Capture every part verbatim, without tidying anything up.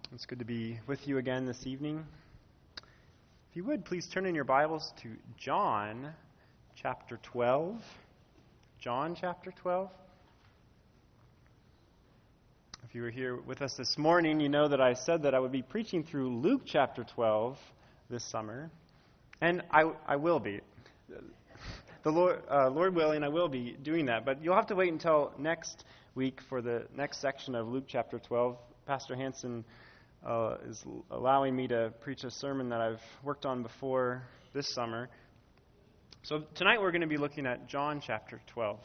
It's good to be with you again this evening. If you would, please turn in your Bibles to John chapter twelve. John chapter twelve. If you were here with us this morning, you know that I said that I would be preaching through Luke chapter twelve this summer. And I, I will be. The Lord, uh, Lord willing, I will be doing that. But you'll have to wait until next week for the next section of Luke chapter twelve. Pastor Hanson uh, is allowing me to preach a sermon that I've worked on before this summer. So tonight we're going to be looking at John chapter twelve.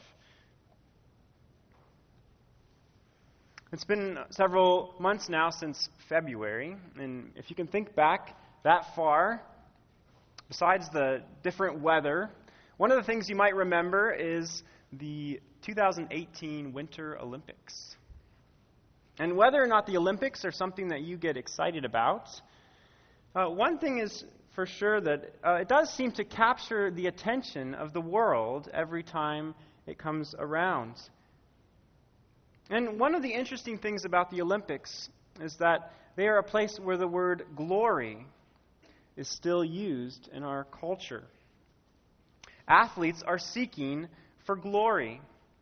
It's been several months now since February, and if you can think back that far, besides the different weather, one of the things you might remember is the two thousand eighteen Winter Olympics. And whether or not the Olympics are something that you get excited about, uh, one thing is for sure that uh, it does seem to capture the attention of the world every time it comes around. And one of the interesting things about the Olympics is that they are a place where the word glory is still used in our culture. Athletes are seeking for glory.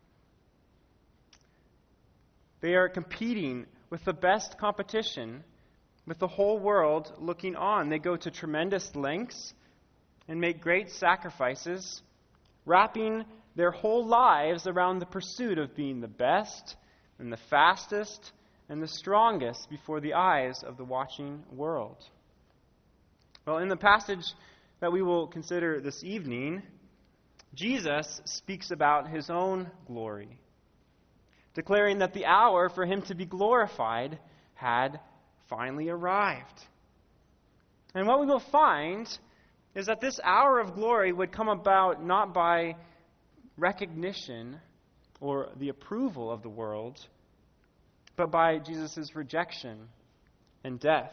They are competing with the best competition, with the whole world looking on. They go to tremendous lengths and make great sacrifices, wrapping their whole lives around the pursuit of being the best and the fastest and the strongest before the eyes of the watching world. Well, in the passage that we will consider this evening, Jesus speaks about his own glory, declaring that the hour for him to be glorified had finally arrived. And what we will find is that this hour of glory would come about not by recognition or the approval of the world, but by Jesus' rejection and death.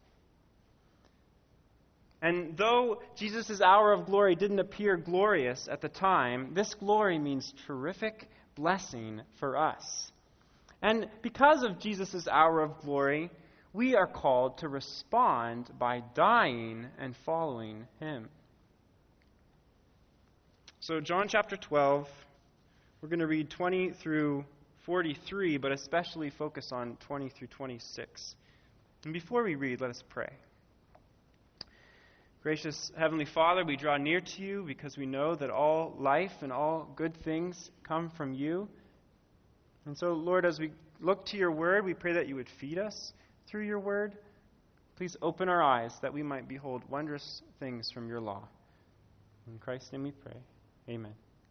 And though Jesus' hour of glory didn't appear glorious at the time, this glory means terrific blessing for us. And because of Jesus' hour of glory, we are called to respond by dying and following him. So John chapter twelve, we're going to read twenty through forty-three, but especially focus on twenty through twenty-six. And before we read, let us pray. Gracious Heavenly Father, we draw near to you because we know that all life and all good things come from you. And so, Lord, as we look to your word, we pray that you would feed us through your word. Please open our eyes that we might behold wondrous things from your law. In Christ's name we pray. Amen.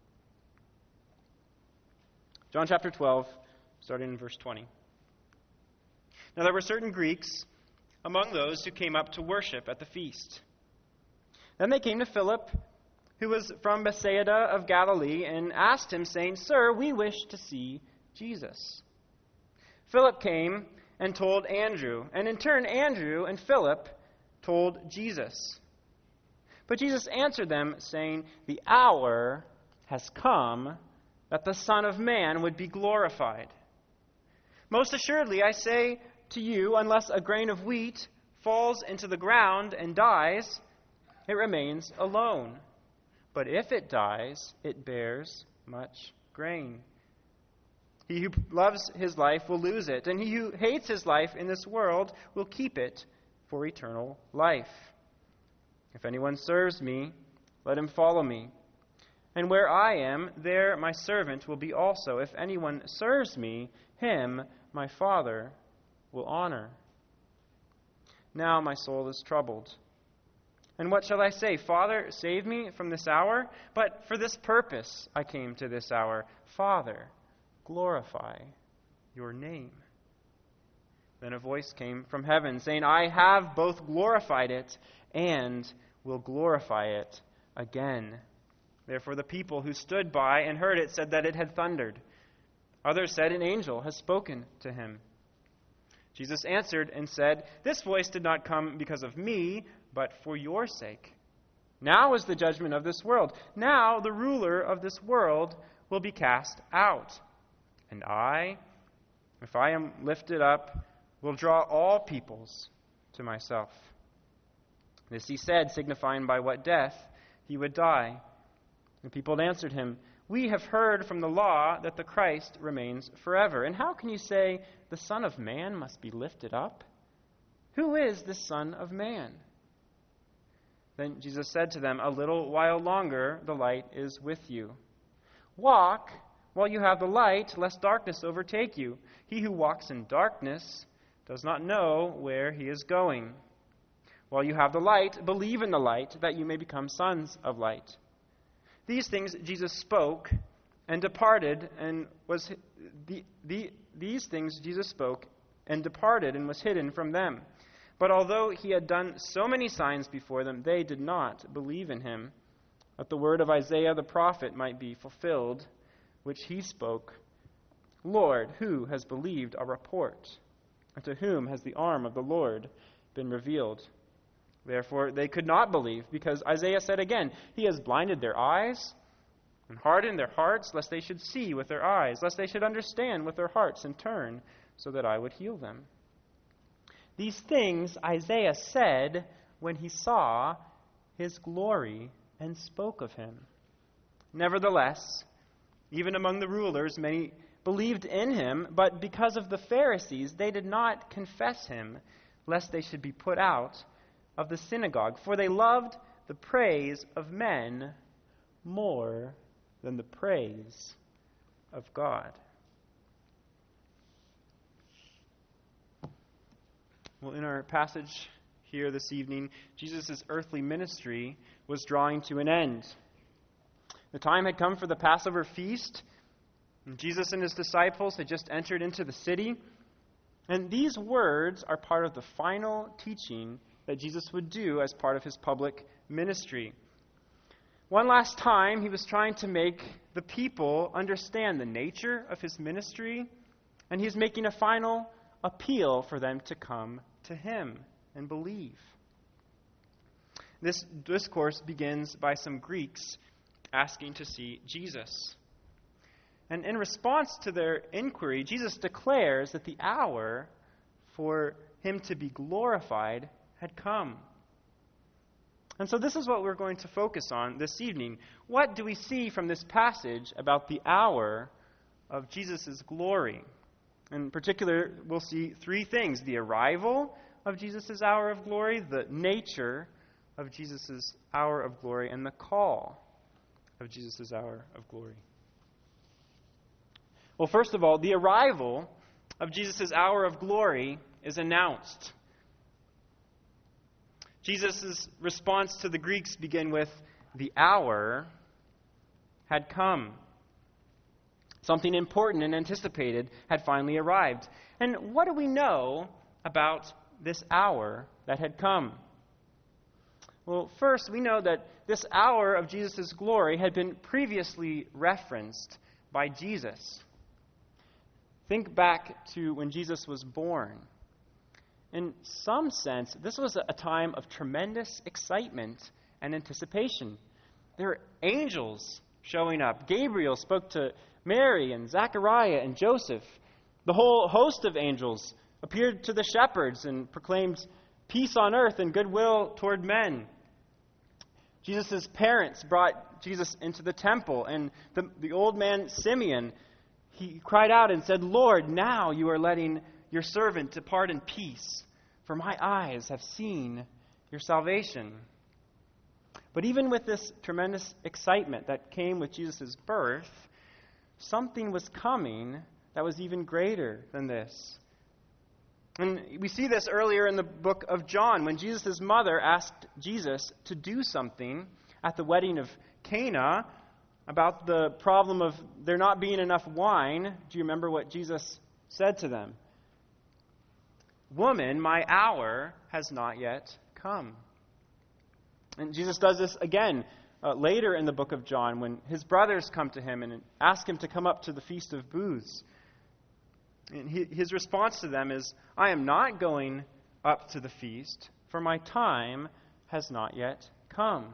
John chapter twelve, starting in verse twenty. Now there were certain Greeks among those who came up to worship at the feast. Then they came to Philip, who was from Bethsaida of Galilee, and asked him, saying, Sir, we wish to see Jesus. Philip came and told Andrew, and in turn Andrew and Philip told Jesus. But Jesus answered them, saying, The hour has come that the Son of Man would be glorified. Most assuredly, I say to you, unless a grain of wheat falls into the ground and dies, it remains alone. But if it dies, it bears much grain. He who loves his life will lose it, and he who hates his life in this world will keep it for eternal life. If anyone serves me, let him follow me. And where I am, there my servant will be also. If anyone serves me, him my Father will honor. Now my soul is troubled. And what shall I say? Father, save me from this hour? But for this purpose I came to this hour. Father, glorify your name. Then a voice came from heaven, saying, I have both glorified it and will glorify it again. Therefore the people who stood by and heard it said that it had thundered. Others said, An angel has spoken to him. Jesus answered and said, This voice did not come because of me, but for your sake. Now is the judgment of this world. Now the ruler of this world will be cast out. And I, if I am lifted up, will draw all peoples to myself." This he said, signifying by what death he would die. The people answered him, "We have heard from the law that the Christ remains forever. And how can you say the Son of Man must be lifted up? Who is the Son of Man?" Then Jesus said to them, "A little while longer the light is with you. Walk while you have the light, lest darkness overtake you. He who walks in darkness does not know where he is going. While you have the light, believe in the light, that you may become sons of light." These things Jesus spoke and departed, and was the, the, these things Jesus spoke and departed and was hidden from them. But although he had done so many signs before them, they did not believe in him, that the word of Isaiah the prophet might be fulfilled, which he spoke, "Lord, who has believed our report? And to whom has the arm of the Lord been revealed?" Therefore they could not believe, because Isaiah said again, "He has blinded their eyes and hardened their hearts, lest they should see with their eyes, lest they should understand with their hearts and turn, so that I would heal them." These things Isaiah said when he saw his glory and spoke of him. Nevertheless, even among the rulers, many believed in him, but because of the Pharisees, they did not confess him, lest they should be put out of the synagogue. For they loved the praise of men more than the praise of God. Well, in our passage here this evening, Jesus' earthly ministry was drawing to an end. The time had come for the Passover feast, and Jesus and his disciples had just entered into the city. And these words are part of the final teaching that Jesus would do as part of his public ministry. One last time, he was trying to make the people understand the nature of his ministry, and he's making a final appeal for them to come to him and believe. This discourse begins by some Greeks asking to see Jesus. And in response to their inquiry, Jesus declares that the hour for him to be glorified had come. And so this is what we're going to focus on this evening. What do we see from this passage about the hour of Jesus' glory? In particular, we'll see three things: the arrival of Jesus' hour of glory, the nature of Jesus' hour of glory, and the call of Jesus' hour of glory. Well, first of all, the arrival of Jesus' hour of glory is announced. Jesus' response to the Greeks begin with, "The hour had come." Something important and anticipated had finally arrived. And what do we know about this hour that had come? Well, first, we know that this hour of Jesus' glory had been previously referenced by Jesus. Think back to when Jesus was born. In some sense, this was a time of tremendous excitement and anticipation. There were angels showing up. Gabriel spoke to Mary and Zechariah and Joseph. The whole host of angels appeared to the shepherds and proclaimed peace on earth and goodwill toward men. Jesus' parents brought Jesus into the temple, and the, the old man Simeon, he cried out and said, "Lord, now you are letting your servant depart in peace, for my eyes have seen your salvation." But even with this tremendous excitement that came with Jesus' birth, something was coming that was even greater than this. And we see this earlier in the book of John, when Jesus' mother asked Jesus to do something at the wedding of Cana about the problem of there not being enough wine. Do you remember what Jesus said to them? "Woman, my hour has not yet come." And Jesus does this again uh, later in the book of John, when his brothers come to him and ask him to come up to the Feast of Booths. And he, his response to them is, "I am not going up to the feast, for my time has not yet come."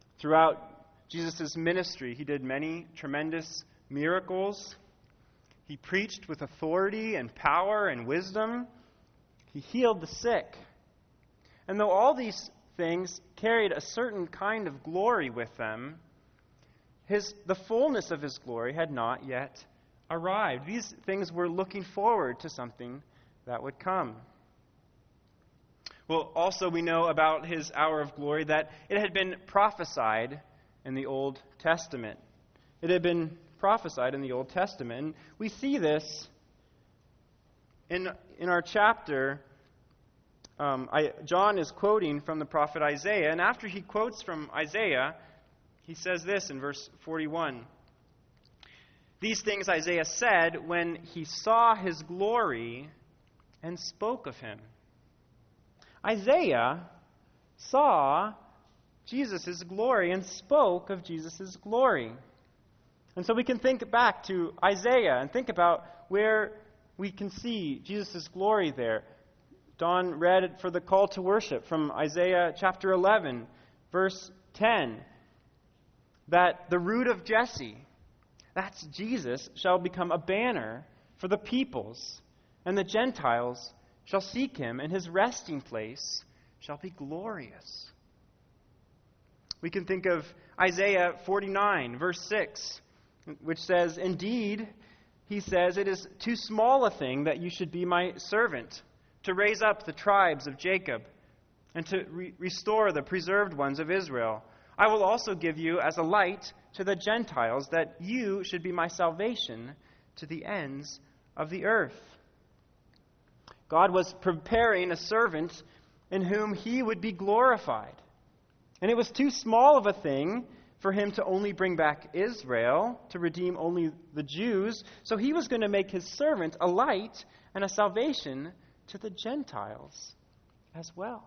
Throughout Jesus' ministry, he did many tremendous miracles. He He preached with authority and power and wisdom. He healed the sick. And though all these things carried a certain kind of glory with them, his, the fullness of his glory had not yet arrived. These things were looking forward to something that would come. Well, also we know about his hour of glory that it had been prophesied in the Old Testament. It had been prophesied in the Old Testament. And we see this in, in our chapter. Um, I, John is quoting from the prophet Isaiah, and after he quotes from Isaiah, he says this in verse forty-one. These things Isaiah said when he saw his glory and spoke of him. Isaiah saw Jesus' glory and spoke of Jesus' glory. And so we can think back to Isaiah and think about where we can see Jesus' glory there. Don read for the call to worship from Isaiah chapter eleven, verse ten, that the root of Jesse, that's Jesus, shall become a banner for the peoples, and the Gentiles shall seek him, and his resting place shall be glorious. We can think of Isaiah forty-nine, verse six, which says, Indeed, he says, it is too small a thing that you should be my servant, to raise up the tribes of Jacob, and to re- restore the preserved ones of Israel. I will also give you as a light to the Gentiles, that you should be my salvation to the ends of the earth. God was preparing a servant in whom he would be glorified. And it was too small of a thing for him to only bring back Israel, to redeem only the Jews. So he was going to make his servant a light and a salvation to the Gentiles as well.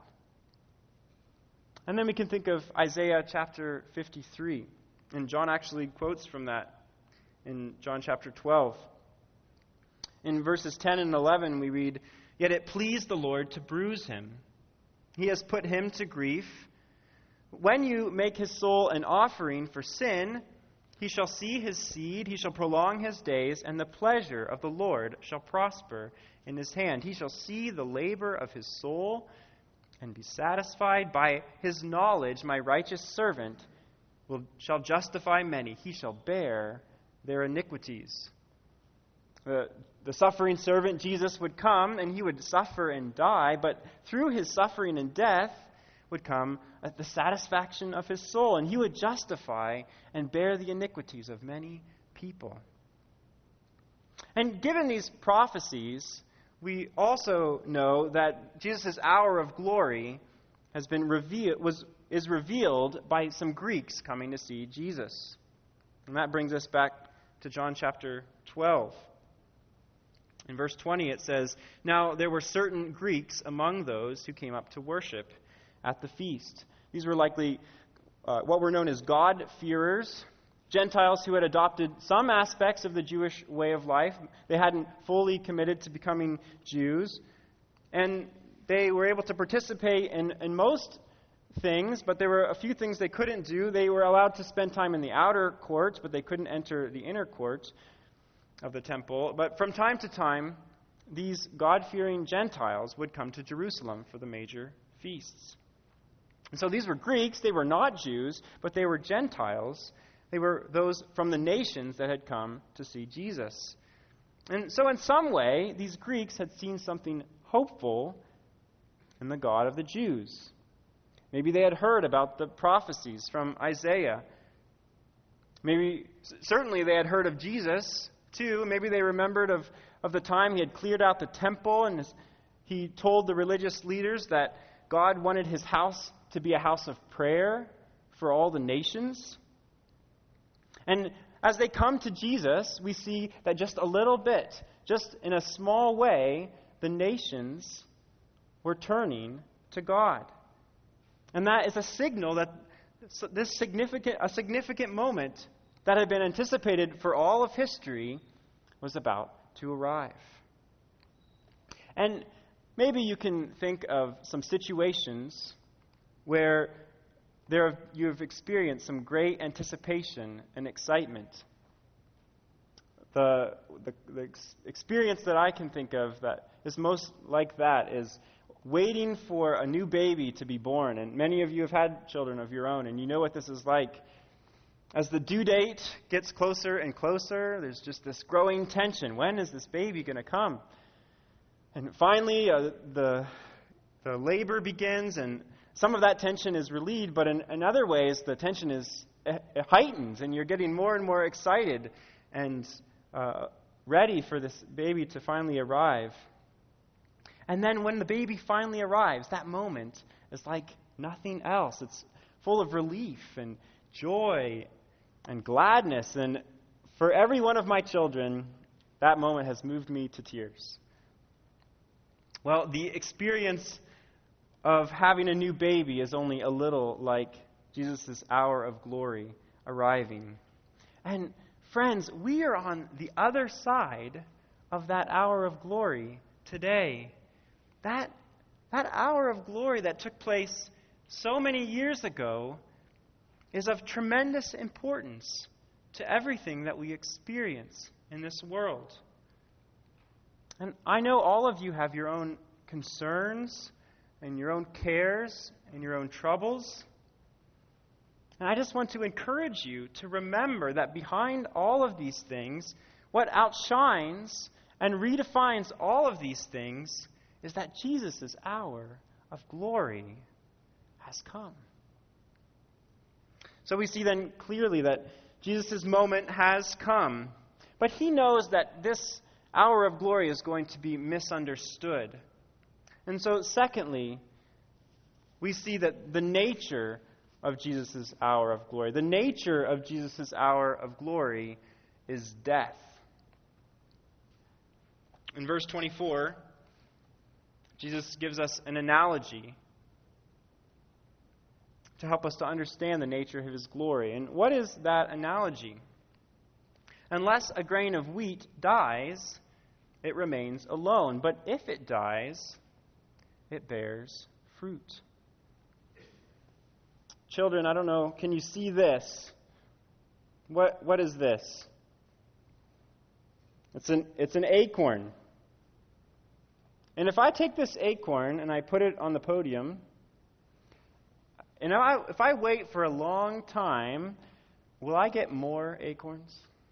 And then we can think of Isaiah chapter fifty-three. And John actually quotes from that in John chapter twelve. In verses ten and eleven we read, Yet it pleased the Lord to bruise him. He has put him to grief. When you make his soul an offering for sin, he shall see his seed, he shall prolong his days, and the pleasure of the Lord shall prosper in his hand. He shall see the labor of his soul and be satisfied. By his knowledge my righteous servant will shall justify many. He shall bear their iniquities. The, the suffering servant, Jesus, would come and he would suffer and die, but through his suffering and death would come the satisfaction of his soul, and he would justify and bear the iniquities of many people. And given these prophecies, we also know that Jesus' hour of glory has been revealed, was is revealed by some Greeks coming to see Jesus. And that brings us back to John chapter twelve. In verse twenty it says, Now there were certain Greeks among those who came up to worship at the feast. These were likely uh, what were known as God-fearers, Gentiles who had adopted some aspects of the Jewish way of life. They hadn't fully committed to becoming Jews. And they were able to participate in, in most things, but there were a few things they couldn't do. They were allowed to spend time in the outer courts, but they couldn't enter the inner courts of the temple. But from time to time, these God-fearing Gentiles would come to Jerusalem for the major feasts. And so these were Greeks. They were not Jews, but they were Gentiles. They were those from the nations that had come to see Jesus. And so in some way, these Greeks had seen something hopeful in the God of the Jews. Maybe they had heard about the prophecies from Isaiah. Maybe, certainly they had heard of Jesus, too. Maybe they remembered of, of the time he had cleared out the temple and he told the religious leaders that God wanted his house to be a house of prayer for all the nations. And as they come to Jesus, we see that just a little bit, just in a small way, the nations were turning to God. And that is a signal that this significant, a significant moment that had been anticipated for all of history was about to arrive. And maybe you can think of some situations where there have, you have experienced some great anticipation and excitement. The, the, the ex- experience that I can think of that is most like that is waiting for a new baby to be born. And many of you have had children of your own, and you know what this is like. As the due date gets closer and closer, there's just this growing tension. When is this baby going to come? And finally, uh, the, the labor begins, and some of that tension is relieved, but in, in other ways, the tension is uh, heightened, and you're getting more and more excited and Uh, ready for this baby to finally arrive. And then when the baby finally arrives, that moment is like nothing else. It's full of relief and joy and gladness. And for every one of my children, that moment has moved me to tears. Well, the experience of having a new baby is only a little like Jesus' hour of glory arriving. And friends, we are on the other side of that hour of glory today. That, that hour of glory that took place so many years ago is of tremendous importance to everything that we experience in this world. And I know all of you have your own concerns and your own cares and your own troubles. And I just want to encourage you to remember that behind all of these things, what outshines and redefines all of these things is that Jesus' hour of glory has come. So we see then clearly that Jesus' moment has come. But he knows that this hour of glory is going to be misunderstood. And so secondly, we see that the nature of Jesus' hour of glory. The nature of Jesus' hour of glory is death. In verse twenty-four, Jesus gives us an analogy to help us to understand the nature of his glory. And what is that analogy? Unless a grain of wheat dies, it remains alone. But if it dies, it bears fruit. Children, I don't know, can you see this? What what is this? It's an it's an acorn. And if I take this acorn and I put it on the podium, and if I, if I wait for a long time, will I get more acorns?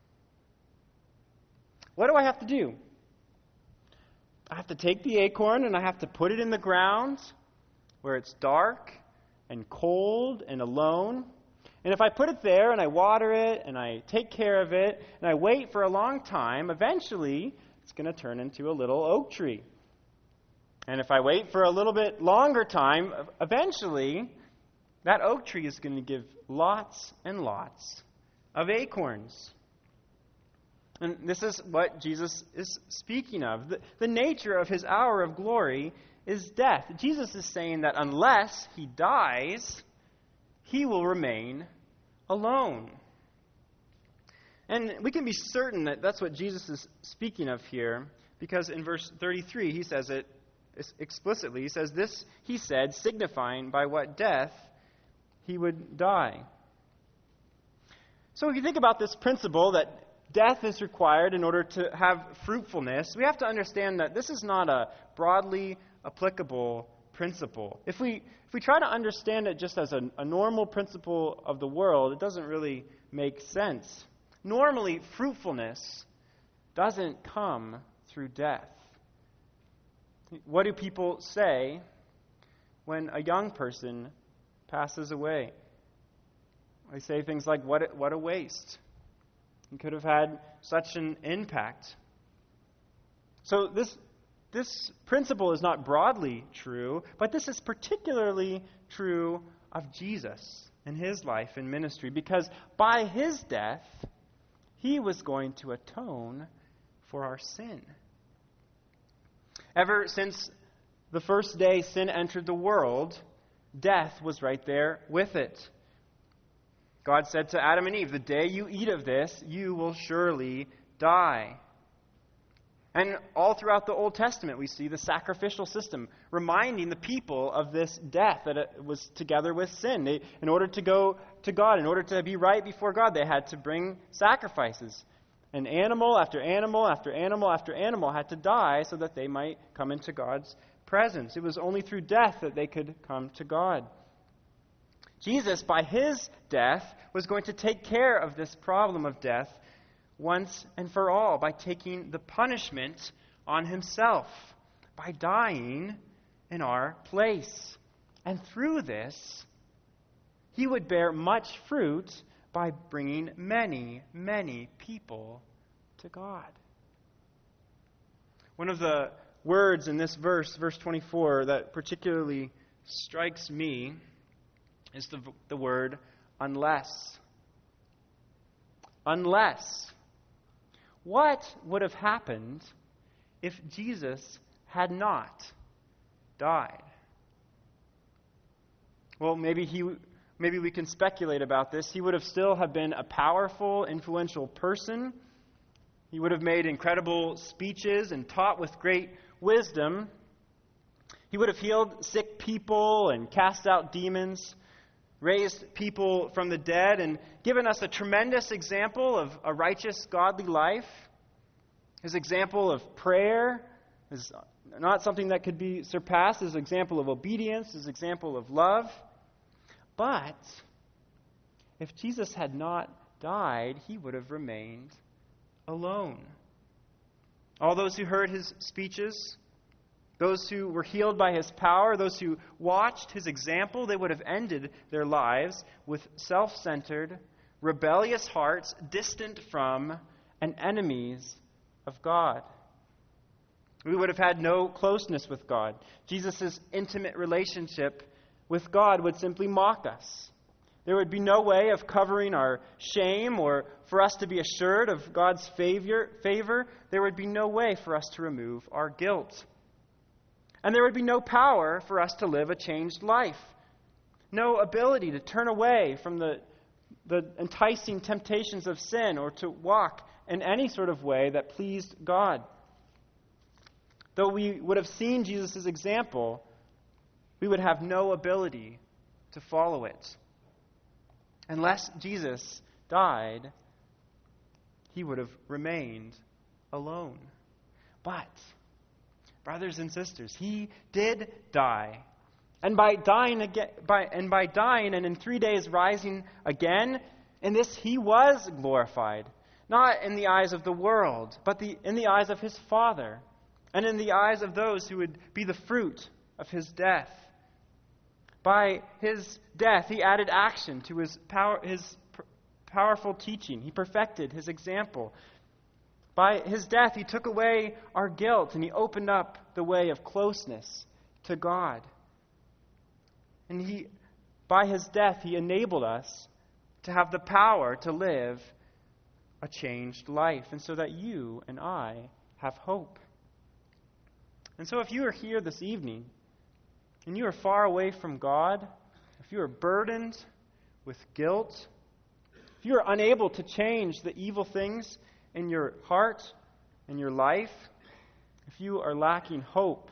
What do I have to do? I have to take the acorn and I have to put it in the ground where it's dark and cold and alone. And if I put it there and I water it and I take care of it and I wait for a long time, eventually it's going to turn into a little oak tree. And if I wait for a little bit longer time, eventually that oak tree is going to give lots and lots of acorns. And this is what Jesus is speaking of. The, the nature of his hour of glory is death. Jesus is saying that unless he dies, he will remain alone. And we can be certain that that's what Jesus is speaking of here, because in verse thirty-three he says it explicitly. He says, this, he said, signifying by what death he would die. So if you think about this principle that death is required in order to have fruitfulness, we have to understand that this is not a broadly applicable principle. If we if we try to understand it just as a, a normal principle of the world, it doesn't really make sense. Normally, fruitfulness doesn't come through death. What do people say when a young person passes away? They say things like, what a, what a waste. He could have had such an impact. So this, this principle is not broadly true, but this is particularly true of Jesus and his life and ministry, because by his death, he was going to atone for our sin. Ever since the first day sin entered the world, death was right there with it. God said to Adam and Eve, the day you eat of this, you will surely die. And all throughout the Old Testament, we see the sacrificial system reminding the people of this death, that it was together with sin. They, in order to go to God, in order to be right before God, they had to bring sacrifices. And animal after animal after animal after animal had to die so that they might come into God's presence. It was only through death that they could come to God. Jesus, by his death, was going to take care of this problem of death once and for all by taking the punishment on himself, by dying in our place. And through this, he would bear much fruit by bringing many, many people to God. One of the words in this verse, verse twenty-four, that particularly strikes me is the, the word unless. Unless. What would have happened if Jesus had not died? Well, maybe he maybe we can speculate about this. He would have still have been a powerful, influential person. He would have made incredible speeches and taught with great wisdom. He would have healed sick people and cast out demons, raised people from the dead, and given us a tremendous example of a righteous, godly life. His example of prayer is not something that could be surpassed. His example of obedience, his example of love. But if Jesus had not died, he would have remained alone. All those who heard his speeches, those who were healed by his power, those who watched his example, they would have ended their lives with self-centered, rebellious hearts, distant from and enemies of God. We would have had no closeness with God. Jesus' intimate relationship with God would simply mock us. There would be no way of covering our shame or for us to be assured of God's favor. favor. There would be no way for us to remove our guilt. And there would be no power for us to live a changed life. No ability to turn away from the, the enticing temptations of sin or to walk in any sort of way that pleased God. Though we would have seen Jesus' example, we would have no ability to follow it. Unless Jesus died, he would have remained alone. But, brothers and sisters, he did die. And by dying again, by, and by dying and in three days rising again, in this he was glorified. Not in the eyes of the world, but the, in the eyes of his Father. And in the eyes of those who would be the fruit of his death. By his death, he added action to his power, his powerful teaching. He perfected his example. By his death, he took away our guilt, and he opened up the way of closeness to God. And he, by his death, he enabled us to have the power to live a changed life, and so that you and I have hope. And so if you are here this evening, and you are far away from God, if you are burdened with guilt, if you are unable to change the evil things in your heart and your life, if you are lacking hope,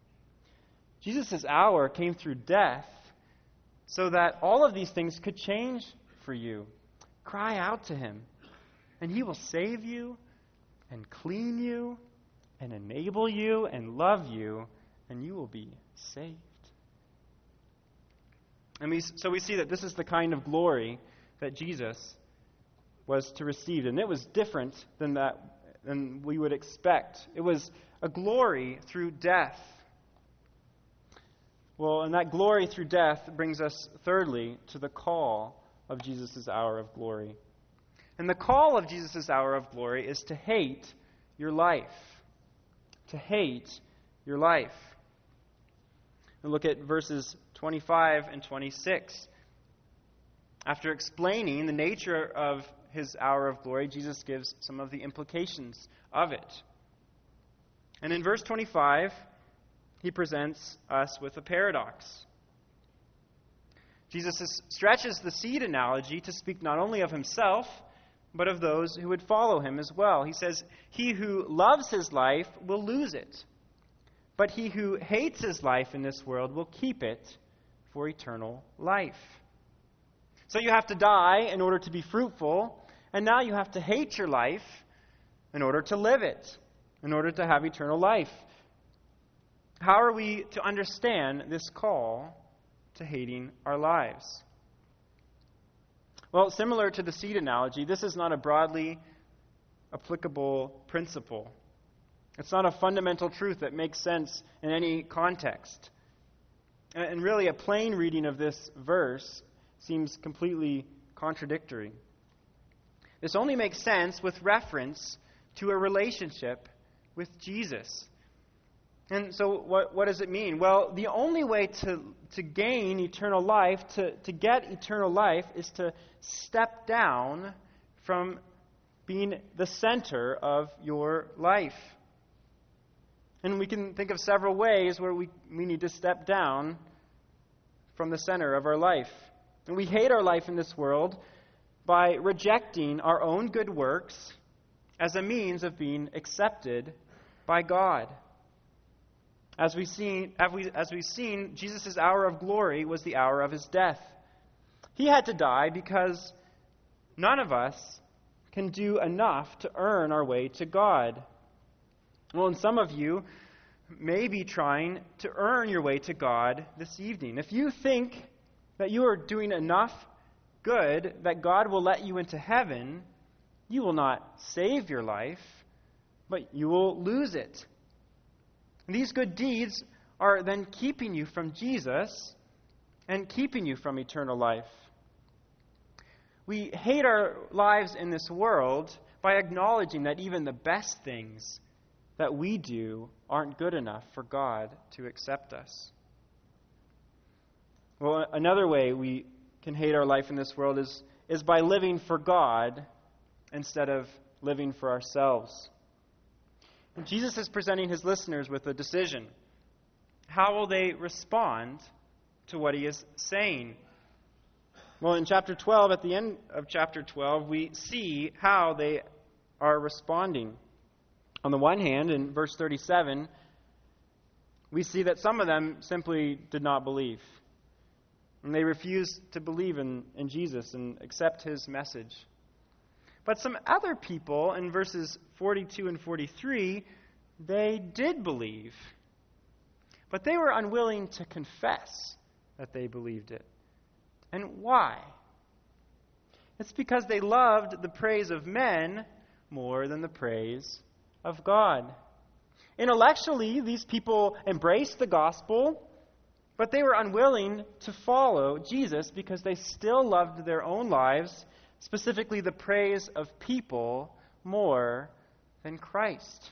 Jesus' hour came through death so that all of these things could change for you. Cry out to him, and he will save you and clean you and enable you and love you, and you will be saved. And we, so we see that this is the kind of glory that Jesus was to receive. And it was different than that than we would expect. It was a glory through death. Well, and that glory through death brings us, thirdly, to the call of Jesus' hour of glory. And the call of Jesus' hour of glory is to hate your life. To hate your life. And look at verses twenty-five and twenty-six. After explaining the nature of his hour of glory, Jesus gives some of the implications of it. And in verse twenty-five, he presents us with a paradox. Jesus stretches the seed analogy to speak not only of himself, but of those who would follow him as well. He says, "He who loves his life will lose it, but he who hates his life in this world will keep it for eternal life." So you have to die in order to be fruitful, and now you have to hate your life in order to live it, in order to have eternal life. How are we to understand this call to hating our lives? Well, similar to the seed analogy, this is not a broadly applicable principle. It's not a fundamental truth that makes sense in any context. And really, a plain reading of this verse seems completely contradictory. This only makes sense with reference to a relationship with Jesus. And so what, what does it mean? Well, the only way to, to gain eternal life, to, to get eternal life, is to step down from being the center of your life. And we can think of several ways where we, we need to step down from the center of our life. And we hate our life in this world by rejecting our own good works as a means of being accepted by God. As we've seen, as, we, as we've seen, Jesus' hour of glory was the hour of his death. He had to die because none of us can do enough to earn our way to God. Well, and some of you may be trying to earn your way to God this evening. If you think that you are doing enough good that God will let you into heaven, you will not save your life, but you will lose it. And these good deeds are then keeping you from Jesus and keeping you from eternal life. We hate our lives in this world by acknowledging that even the best things that we do aren't good enough for God to accept us. Well, another way we can hate our life in this world is, is by living for God instead of living for ourselves. And Jesus is presenting his listeners with a decision. How will they respond to what he is saying? Well, in chapter twelve, at the end of chapter twelve, we see how they are responding. On the one hand, in verse thirty-seven, we see that some of them simply did not believe. And they refused to believe in, in Jesus and accept his message. But some other people, in verses forty-two and forty-three, they did believe. But they were unwilling to confess that they believed it. And why? It's because they loved the praise of men more than the praise of God. Intellectually, these people embraced the gospel, but they were unwilling to follow Jesus because they still loved their own lives, specifically the praise of people, more than Christ.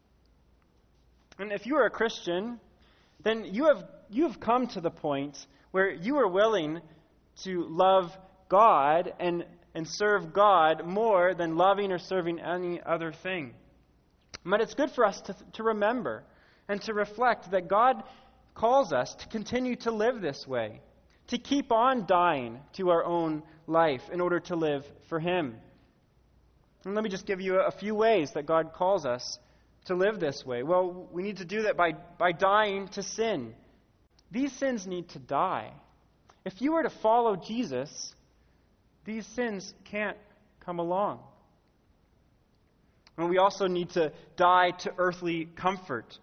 And if you are a Christian, then you have you have come to the point where you are willing to love God and, and serve God more than loving or serving any other thing. But it's good for us to, to remember and to reflect that God calls us to continue to live this way, to keep on dying to our own life in order to live for him. And let me just give you a few ways that God calls us to live this way. Well, we need to do that by, by dying to sin. These sins need to die. If you were to follow Jesus, these sins can't come along. And we also need to die to earthly comfort.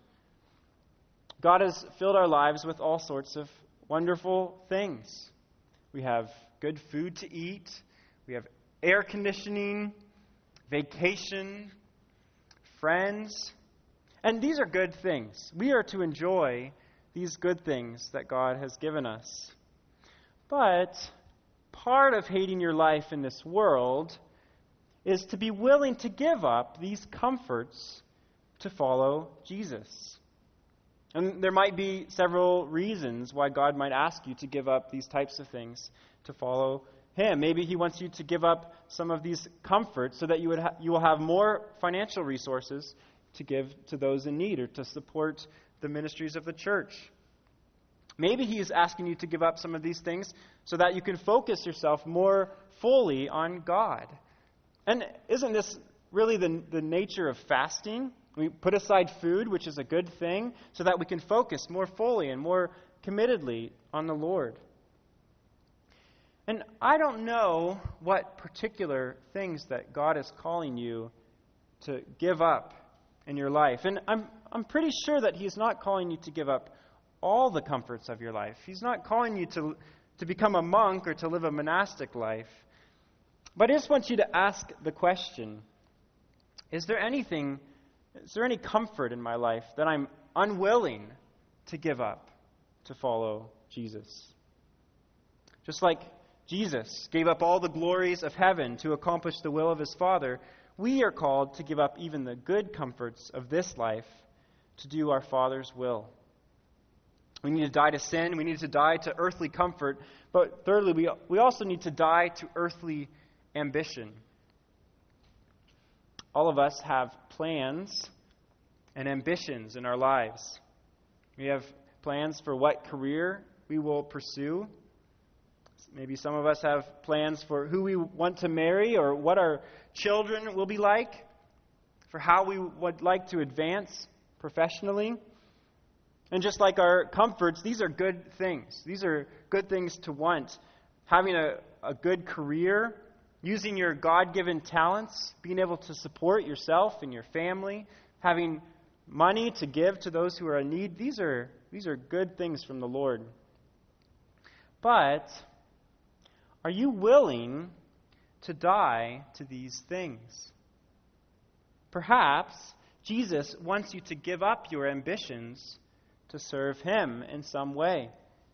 God has filled our lives with all sorts of wonderful things. We have good food to eat. We have air conditioning, vacation, friends. And these are good things. We are to enjoy these good things that God has given us. But part of hating your life in this world is to be willing to give up these comforts to follow Jesus. And there might be several reasons why God might ask you to give up these types of things to follow him. Maybe he wants you to give up some of these comforts so that you would ha- you will have more financial resources to give to those in need or to support the ministries of the church. Maybe he is asking you to give up some of these things so that you can focus yourself more fully on God. And isn't this really the, the nature of fasting? We put aside food, which is a good thing, so that we can focus more fully and more committedly on the Lord. And I don't know what particular things that God is calling you to give up in your life. And I'm I'm pretty sure that He's not calling you to give up all the comforts of your life. He's not calling you to, to become a monk or to live a monastic life. But I just want you to ask the question, is there anything, is there any comfort in my life that I'm unwilling to give up to follow Jesus? Just like Jesus gave up all the glories of heaven to accomplish the will of His Father, we are called to give up even the good comforts of this life to do our Father's will. We need to die to sin. We need to die to earthly comfort. But thirdly, we, we also need to die to earthly ambition. All of us have plans and ambitions in our lives. We have plans for what career we will pursue. Maybe some of us have plans for who we want to marry or what our children will be like, for how we would like to advance professionally. And just like our comforts, these are good things. These are good things to want. Having a, a good career, using your God-given talents, being able to support yourself and your family, having money to give to those who are in need, these are, these are good things from the Lord. But are you willing to die to these things? Perhaps Jesus wants you to give up your ambitions to serve Him in some way.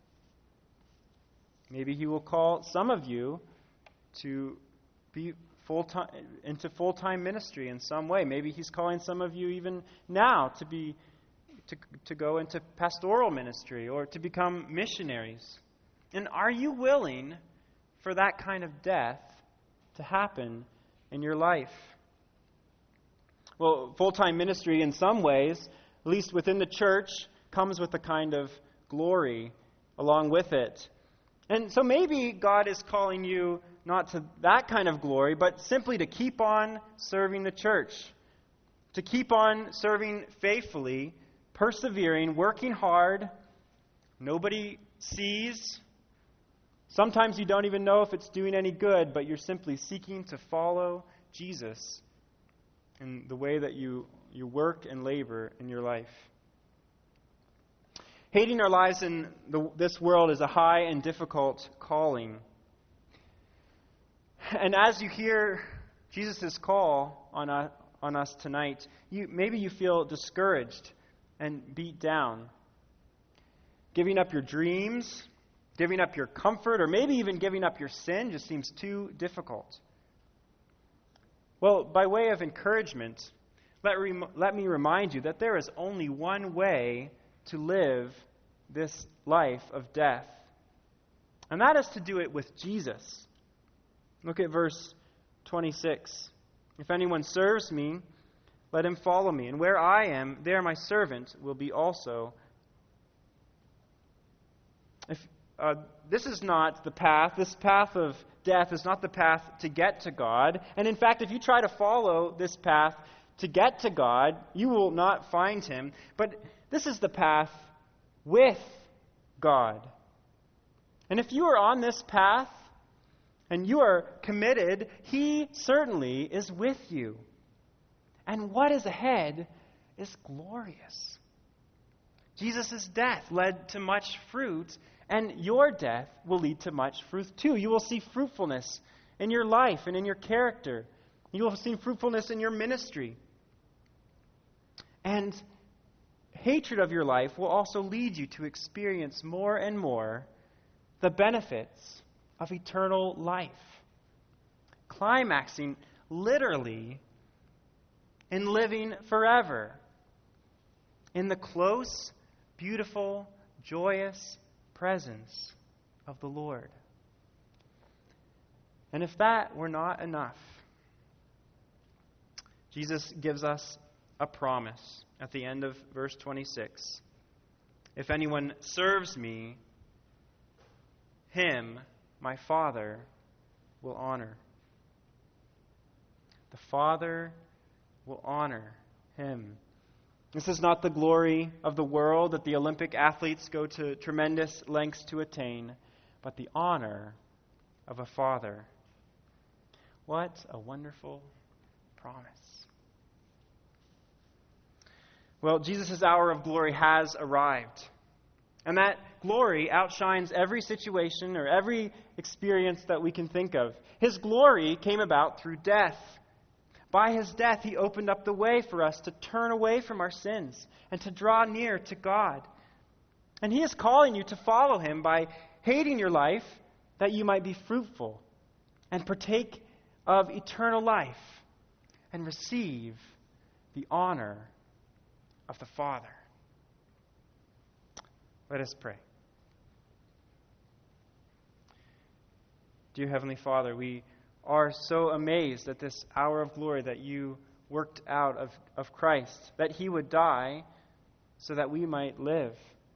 Maybe He will call some of you to be full-time into full-time ministry in some way. Maybe He's calling some of you even now to be to, to go into pastoral ministry or to become missionaries. And are you willing for that kind of death to happen in your life? Well, full-time ministry in some ways, at least within the church, comes with a kind of glory along with it. And so maybe God is calling you not to that kind of glory, but simply to keep on serving the church, to keep on serving faithfully, persevering, working hard. Nobody sees. Sometimes you don't even know if it's doing any good, but you're simply seeking to follow Jesus in the way that you, you work and labor in your life. Hating our lives in the, this world is a high and difficult calling. And as you hear Jesus' call on, uh, on us tonight, you, maybe you feel discouraged and beat down. Giving up your dreams, giving up your comfort, or maybe even giving up your sin just seems too difficult. Well, by way of encouragement, let, rem- let me remind you that there is only one way to live this life of death. And that is to do it with Jesus. Look at verse twenty-six. If anyone serves me, let him follow me. And where I am, there my servant will be also. If uh, this is not the path, this path of death is not the path to get to God. And in fact, if you try to follow this path to get to God, you will not find Him. But this is the path with God. And if you are on this path and you are committed, He certainly is with you. And what is ahead is glorious. Jesus' death led to much fruit, and your death will lead to much fruit too. You will see fruitfulness in your life and in your character. You will see fruitfulness in your ministry. And hatred of your life will also lead you to experience more and more the benefits of eternal life, climaxing literally in living forever in the close, beautiful, joyous presence of the Lord. And if that were not enough, Jesus gives us a promise at the end of verse twenty-six. If anyone serves me, him my Father will honor. The Father will honor him. This is not the glory of the world that the Olympic athletes go to tremendous lengths to attain, but the honor of a Father. What a wonderful promise. Well, Jesus' hour of glory has arrived. And that glory outshines every situation or every experience that we can think of. His glory came about through death. By his death, he opened up the way for us to turn away from our sins and to draw near to God. And he is calling you to follow him by hating your life that you might be fruitful and partake of eternal life and receive the honor of the Father. Let us pray. Dear Heavenly Father, we are so amazed at this hour of glory that you worked out of, of Christ, that he would die so that we might live.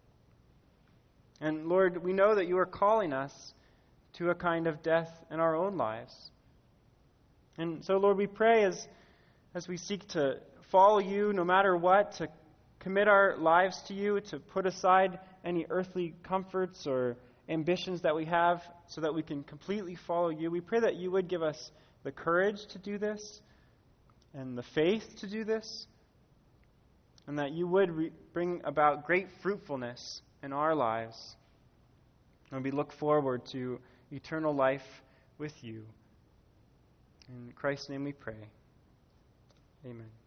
And Lord, we know that you are calling us to a kind of death in our own lives. And so, Lord, we pray as, as we seek to follow you no matter what, to commit our lives to you, to put aside any earthly comforts or ambitions that we have so that we can completely follow you. We pray that you would give us the courage to do this and the faith to do this, and that you would re- bring about great fruitfulness in our lives. And we look forward to eternal life with you. In Christ's name we pray. Amen.